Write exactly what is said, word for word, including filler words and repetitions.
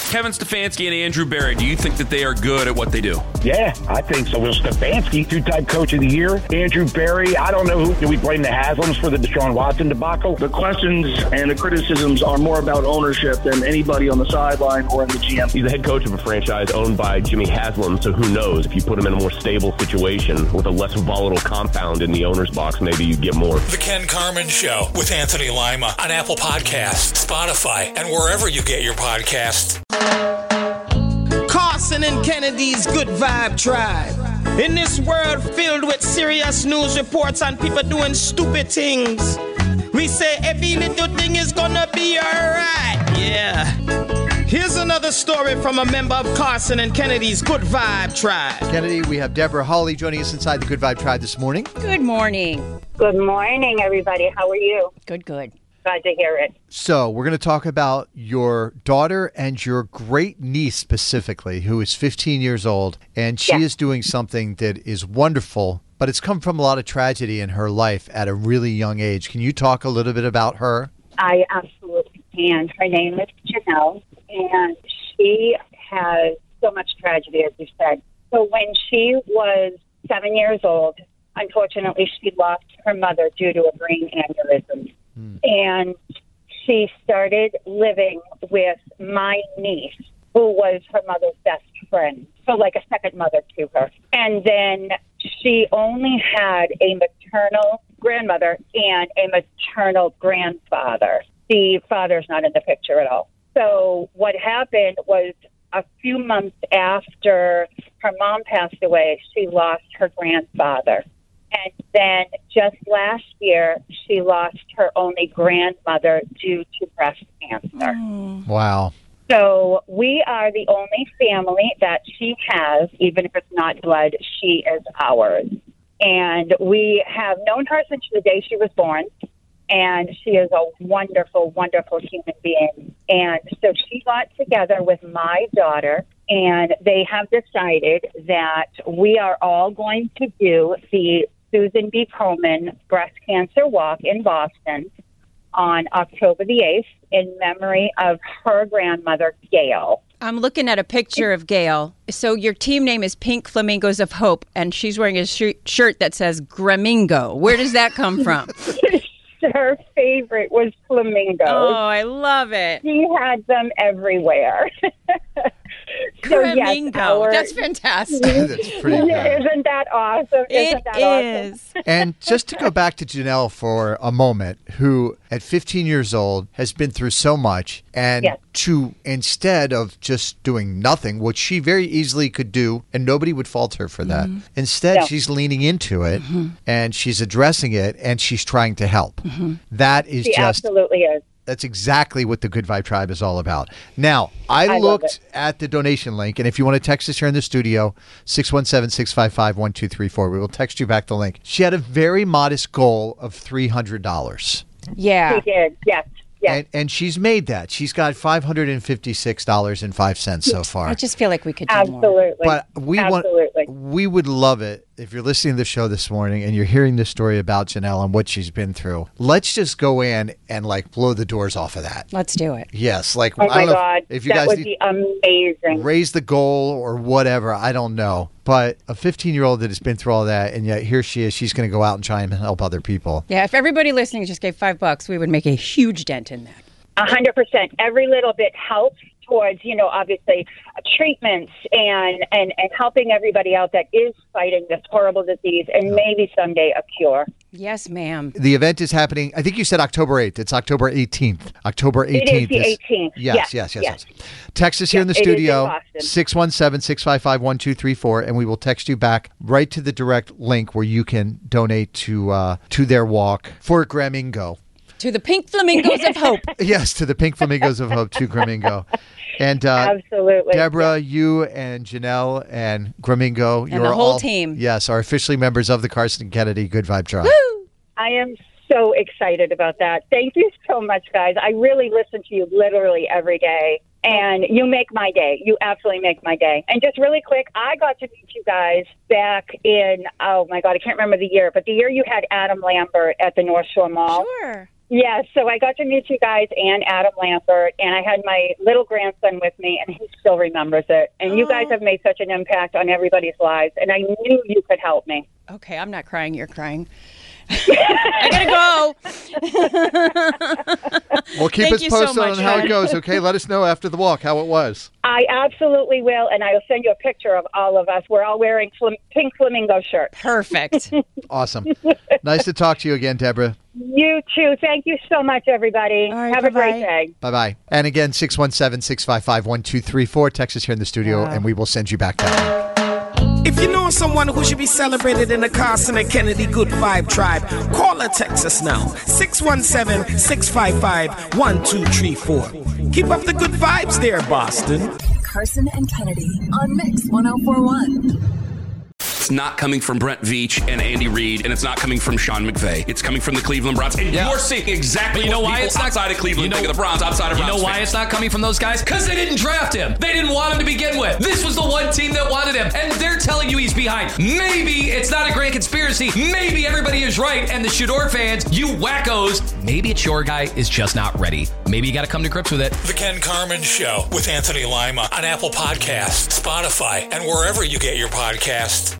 Kevin Stefanski and Andrew Berry, do you think that they are good at what they do? Yeah, I think so. Will Stefanski, two-time coach of the year. Andrew Berry, I don't know who. Do we blame the Haslams for the Deshaun Watson debacle? The questions and the criticisms are more about ownership than anybody on the sideline or in the G M. He's the head coach of a franchise owned by Jimmy Haslam, so who knows? If you put him in a more stable situation with a less volatile compound in the owner's box, maybe you get more. The Ken Carman Show with Anthony Lima on Apple Podcasts, Spotify, and wherever you get your podcasts. Carson and Kennedy's Good Vibe Tribe. In this world filled with serious news reports and people doing stupid things, we say every little thing is gonna be alright. Yeah. Here's another story from a member of Carson and Kennedy's Good Vibe Tribe. Kennedy, we have Deborah Hawley joining us inside the Good Vibe Tribe this morning. Good morning. Good morning, everybody. How are you? Good, good. Glad to hear it. So we're going to talk about your daughter and your great niece specifically, who is fifteen years old, and she Yeah. is doing something that is wonderful, but it's come from a lot of tragedy in her life at a really young age. Can you talk a little bit about her? I absolutely can. Her name is Janelle, and she has so much tragedy, as you said. So when she was seven years old, unfortunately, she lost her mother due to a brain aneurysm. Hmm. And she started living with my niece, who was her mother's best friend, so like a second mother to her. And then she only had a maternal grandmother and a maternal grandfather. The father's not in the picture at all. So what happened was a few months after her mom passed away, she lost her grandfather. And then just last year, she lost her only grandmother due to breast cancer. Mm. Wow. So we are the only family that she has, even if it's not blood, she is ours. And we have known her since the day she was born. And she is a wonderful, wonderful human being. And so she got together with my daughter, and they have decided that we are all going to do the Susan B. Komen Breast Cancer Walk in Boston on October the eighth in memory of her grandmother, Gail. I'm looking at a picture of Gail. So your team name is Pink Flamingos of Hope, and she's wearing a sh- shirt that says Gramingo. Where does that come from? Her favorite was flamingos. Oh, I love it. She had them everywhere. So, Gramingo. yes, our, That's fantastic. That's pretty good. Isn't that awesome? It Isn't that is. awesome? And just to go back to Janelle for a moment, who at fifteen years old has been through so much, and Yes. to, instead of just doing nothing, which she very easily could do, and nobody would fault her for that, Mm-hmm. instead No. she's leaning into it, and she's addressing it, and she's trying to help. Mm-hmm. That is She just... absolutely is. That's exactly what the Good Vibe Tribe is all about. Now, I, I love looked it. at the donation link, and if you want to text us here in the studio, six one seven, six five five, one two three four, we will text you back the link. She had a very modest goal of three hundred dollars. Yeah. She did, yes. Yes. And, and she's made that. She's got five hundred fifty-six dollars and five cents so far. I just feel like we could do more. Absolutely. But we Absolutely. want, we would love it if you're listening to the show this morning and you're hearing this story about Janelle and what she's been through. Let's just go in and like blow the doors off of that. Let's do it. Yes, like Oh I my don't know God, if, if you that guys would need- be amazing. raise the goal or whatever. I don't know. But a fifteen-year-old that has been through all that, and yet here she is. She's going to go out and try and help other people. Yeah, if everybody listening just gave five bucks, we would make a huge dent in that. A hundred percent. Every little bit helps towards, you know, obviously uh, treatments and, and, and helping everybody out that is fighting this horrible disease and maybe someday a cure. Yes, ma'am. The event is happening, I think you said October eighth. It's October eighteenth. October eighteenth. It is the eighteenth. Yes, yes, Yes, yes, yes. yes. Text us here in the Yes, it is in studio, Boston. six one seven, six five five, one two three four, and we will text you back right to the direct link where you can donate to uh, to their walk for Gramingo. To the Pink Flamingos of Hope. Yes, to the Pink Flamingos of Hope, to Gramingo. And uh, Absolutely. Deborah, you and Janelle and Gramingo, And you're the whole all, team. Yes, are officially members of the Carson Kennedy Good Vibe Tribe. I am so excited about that. Thank you so much, guys. I really listen to you literally every day. And you make my day. You absolutely make my day. And just really quick, I got to meet you guys back in, oh my God, I can't remember the year, but the year you had Adam Lambert at the North Shore Mall. Sure. Yes, so I got to meet you guys and Adam Lambert, and I had my little grandson with me, and he still remembers it. And you guys have made such an impact on everybody's lives, and I knew you could help me. Okay, I'm not crying. You're crying. I gotta go. Well, keep Thank us you so posted much, on how Fred. it goes, okay? Let us know after the walk how it was. I absolutely will, and I will send you a picture of all of us. We're all wearing flam- pink flamingo shirts. Perfect. Awesome. Nice to talk to you again, Deborah. You too. Thank you so much, everybody. All right, Have bye-bye. a great day. Bye-bye. And again, six one seven, six five five, one two three four. Text us here in the studio, Wow. and we will send you back down. If you know someone who should be celebrated in the Carson and Kennedy Good Vibe Tribe, call or text us now. six one seven, six five five, one two three four. Keep up the good vibes there, Boston. Carson and Kennedy on Mix one oh four point one. It's not coming from Brent Veach and Andy Reid, and it's not coming from Sean McVay. It's coming from the Cleveland Browns. And Yeah. you're seeing exactly But you know what why people it's not- outside of Cleveland you know- think of the Browns, outside of You Browns know why fans. it's not coming from those guys? Because they didn't draft him. They didn't want him to begin with. This was the one team that wanted him, and they're telling you he's behind. Maybe it's not a grand conspiracy. Maybe everybody is right, and the Shador fans, you wackos, maybe it's your guy is just not ready. Maybe you got to come to grips with it. The Ken Carmen Show with Anthony Lima on Apple Podcasts, Spotify, and wherever you get your podcasts.